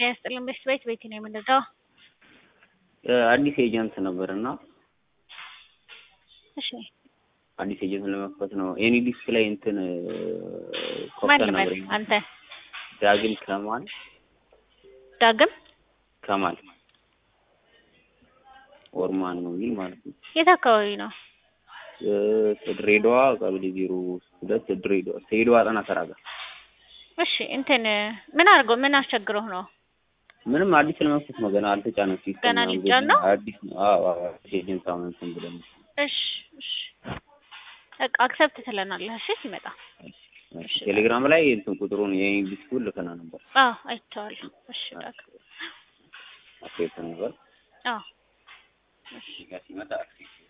ያስጥልን ቤት ነው የምንለው አዲስ ኤጀንት ነበርና እሺ አዲስ ኤጀንት ለመክፈት ነው ኤኒ ዲስክ ላይ እንትን ማን ኮፍተን ነበር አንተ ዳግም ከማል ኦርማን ነው የሚል ማለት ነው የት አካባቢ ነው ድሬዳዋ ቀበሌ 02 ድሬዳዋ አጠና ተራጋ እሺ እንትን ምን አስቸግሮህ ነው ምንም አዲስ ለመክፈት ነው ገና አልተጫነም ሲስተም ነው አዲስ ነው አዎ ኤጀንት አመንተን ብለን እሺ አክሰፕት ትለናለህ እሺ ሲመጣ ቴሌግራም ላይ እንትን ቁጥሩን የኢንግሊዝ ሁሉ ልከና ነበር አይተዋለሁ እሺ ዳግ አክሰፕት ነበር እሺ ሲመጣ